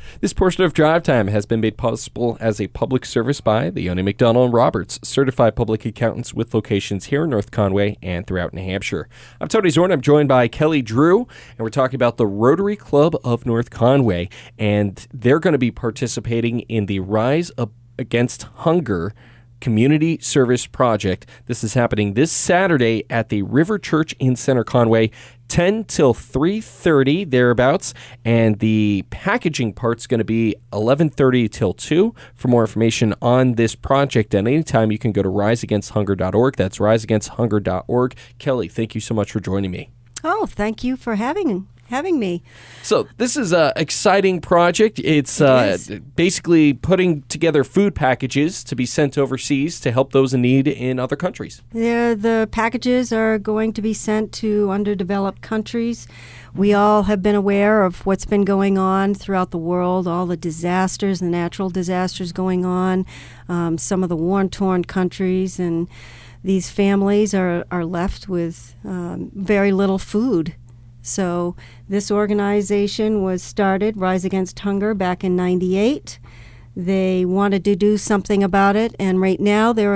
This portion of Drive Time has been made possible as a public service by the Yoni McDonald & Roberts, certified public accountants with locations here in North Conway and throughout New Hampshire. I'm Tony Zorn. I'm joined by Kelly Drew, and we're talking about the Rotary Club of North Conway, and they're going to be participating in the Rise Against Hunger Community Service Project. This is happening this Saturday at the River Church in Center Conway, 10 till 3:30 thereabouts, and the packaging part's going to be 11:30 till 2. For more information on this project at any time, you can go to riseagainsthunger.org. That's riseagainsthunger.org. Kelly, thank you so much for joining me. Oh, thank you for having me. So this is an exciting project. It's basically putting together food packages to be sent overseas to help those in need in other countries. The packages are going to be sent to underdeveloped countries. We all have been aware of what's been going on throughout the world, all the disasters, the natural disasters going on, some of the war-torn countries, and these families are left with very little food. So this organization was started, Rise Against Hunger, back in 98. They wanted to do something about it, and right now they're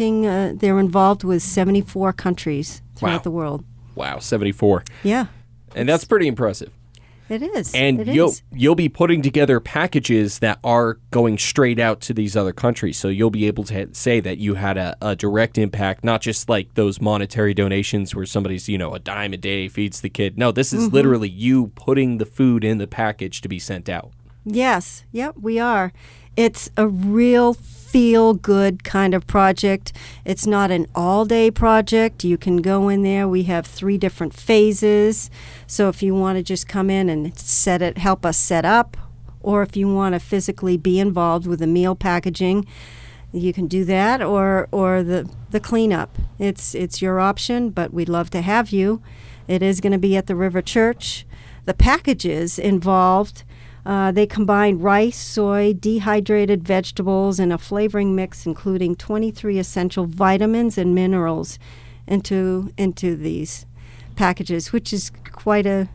involved with 74 countries throughout the world. Wow, 74. Yeah. And that's pretty impressive. It is. And you'll be putting together packages that are going straight out to these other countries. So you'll be able to say that you had a direct impact, not just like those monetary donations where somebody's, a dime a day feeds the kid. No, this is literally you putting the food in the package to be sent out. Yes. Yep, we are. It's a real feel-good kind of project. It's not an all-day project. You can go in there. We have 3 different phases. So if you want to just come in and help us set up, or if you want to physically be involved with the meal packaging, you can do that, or the cleanup. It's your option, but we'd love to have you. It is going to be at the River Church. The packages involved, they combine rice, soy, dehydrated vegetables, and a flavoring mix including 23 essential vitamins and minerals into these packages, which is quite a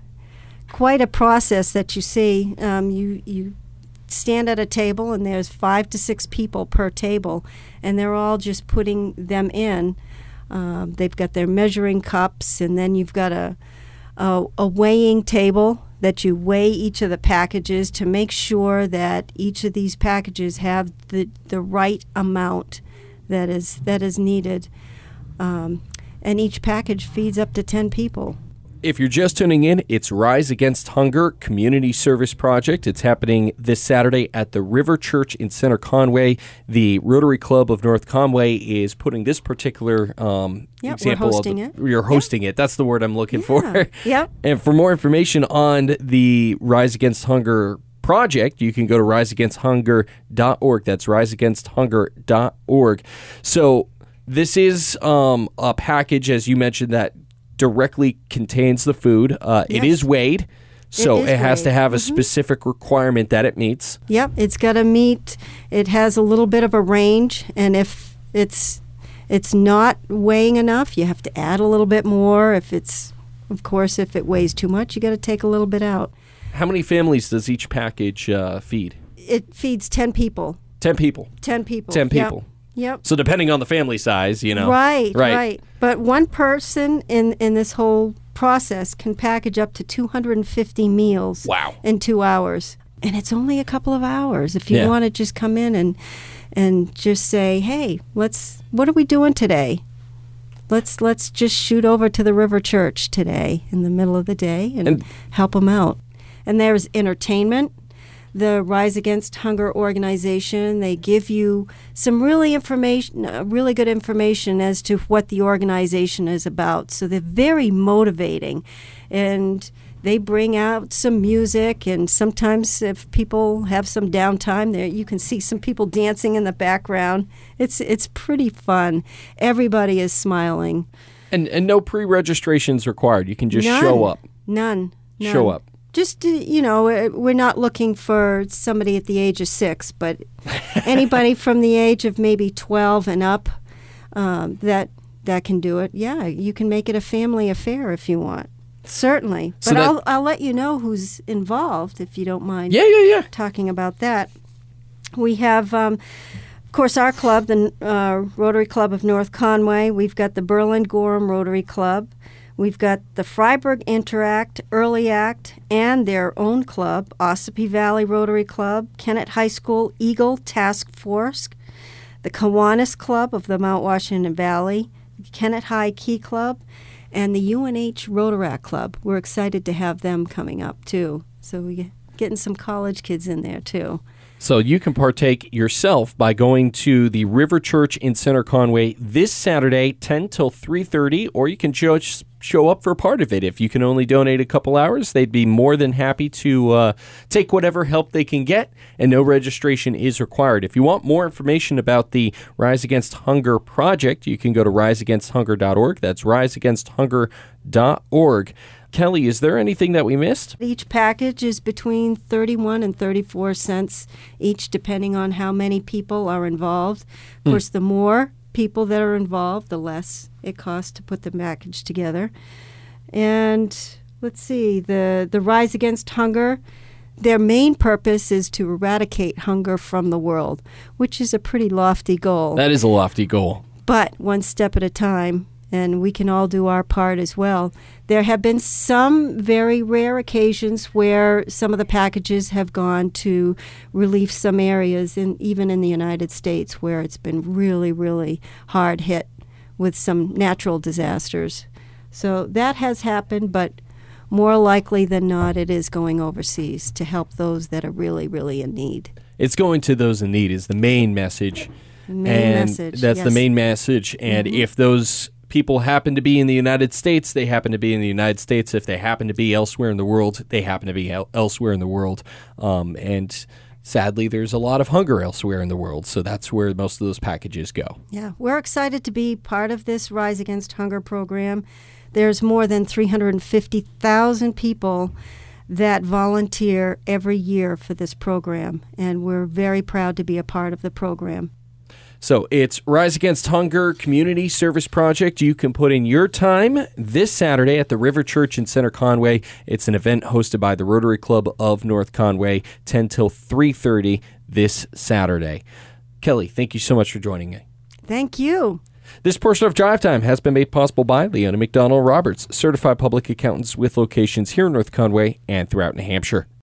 process that you see. You stand at a table, and there's 5 to 6 people per table, and they're all just putting them in. They've got their measuring cups, and then you've got a weighing table that you weigh each of the packages to make sure that each of these packages have the right amount that is needed. And each package feeds up to 10 people. If you're just tuning in, it's Rise Against Hunger Community Service Project. It's happening this Saturday at the River Church in Center Conway. The Rotary Club of North Conway is putting this particular example. We're hosting it. You're hosting it. That's the word I'm looking for. Yep. And for more information on the Rise Against Hunger project, you can go to riseagainsthunger.org. That's riseagainsthunger.org. So this is a package, as you mentioned, that directly contains the food. It is weighed, so it has to have a specific requirement that it meets. Yep, it's got to meet. It has a little bit of a range, and if it's not weighing enough, you have to add a little bit more. If it weighs too much, you got to take a little bit out. How many families does each package feed? It feeds 10 people. 10 people. 10 people. 10 people. Yep. So depending on the family size, Right. But one person in this whole process can package up to 250 meals in 2 hours. And it's only a couple of hours. If you want to just come in and just say, hey, what are we doing today? Let's just shoot over to the River Church today in the middle of the day and help them out. And there's entertainment. The Rise Against Hunger organization, they give you some really good information as to what the organization is about. So they're very motivating, and they bring out some music, and sometimes if people have some downtime there, you can see some people dancing in the background. It's pretty fun. Everybody is smiling. And no pre-registrations required. You can just show up. None. Show up. Just, we're not looking for somebody at the age of 6, but anybody from the age of maybe 12 and up that can do it. Yeah, you can make it a family affair if you want. Certainly. So But I'll let you know who's involved, if you don't mind Yeah. talking about that. We have, of course, our club, the Rotary Club of North Conway. We've got the Berlin-Gorham Rotary Club. We've got the Freiburg Interact, Early Act, and their own club, Ossipee Valley Rotary Club, Kennett High School Eagle Task Force, the Kiwanis Club of the Mount Washington Valley, Kennett High Key Club, and the UNH Rotaract Club. We're excited to have them coming up, too. So we're getting some college kids in there, too. So you can partake yourself by going to the River Church in Center Conway this Saturday, 10 till 3:30, or you can just show up for part of it. If you can only donate a couple hours, they'd be more than happy to take whatever help they can get, and no registration is required. If you want more information about the Rise Against Hunger project, you can go to riseagainsthunger.org. That's riseagainsthunger.org. Kelly, is there anything that we missed? Each package is between 31 and 34 cents each, depending on how many people are involved. Of course, the more people that are involved, the less it costs to put the package together. And let's see, the Rise Against Hunger, their main purpose is to eradicate hunger from the world, which is a pretty lofty goal. That is a lofty goal. But one step at a time, and we can all do our part as well. There have been some very rare occasions where some of the packages have gone to relieve some areas, even in the United States, where it's been really, really hard hit with some natural disasters. So that has happened, but more likely than not, it is going overseas to help those that are really, really in need. It's going to those in need is the main message. That's Yes. the main message. And if those people happen to be in the United States, they happen to be in the United States. If they happen to be elsewhere in the world, they happen to be elsewhere in the world. And sadly, there's a lot of hunger elsewhere in the world, so that's where most of those packages go. Yeah, we're excited to be part of this Rise Against Hunger program. There's more than 350,000 people that volunteer every year for this program, and we're very proud to be a part of the program. So it's Rise Against Hunger Community Service Project. You can put in your time this Saturday at the River Church in Center Conway. It's an event hosted by the Rotary Club of North Conway, 10 till 3:30 this Saturday. Kelly, thank you so much for joining me. Thank you. This portion of Drive Time has been made possible by Leona McDonald Roberts, certified public accountants with locations here in North Conway and throughout New Hampshire.